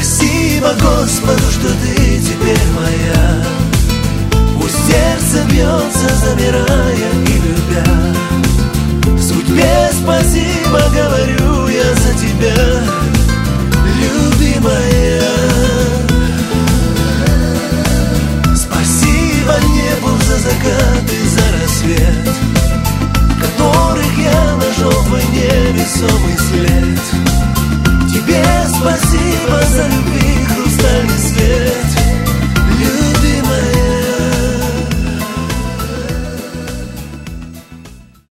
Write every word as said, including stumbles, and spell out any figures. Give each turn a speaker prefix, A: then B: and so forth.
A: Спасибо Господу, что ты теперь моя. Пусть сердце бьется, замирая и любя. Судьбе спасибо, говорю я за тебя, любимая. Спасибо небу за закат и за рассвет, в которых я нашел твой невесомый след. Тебе спасибо за любви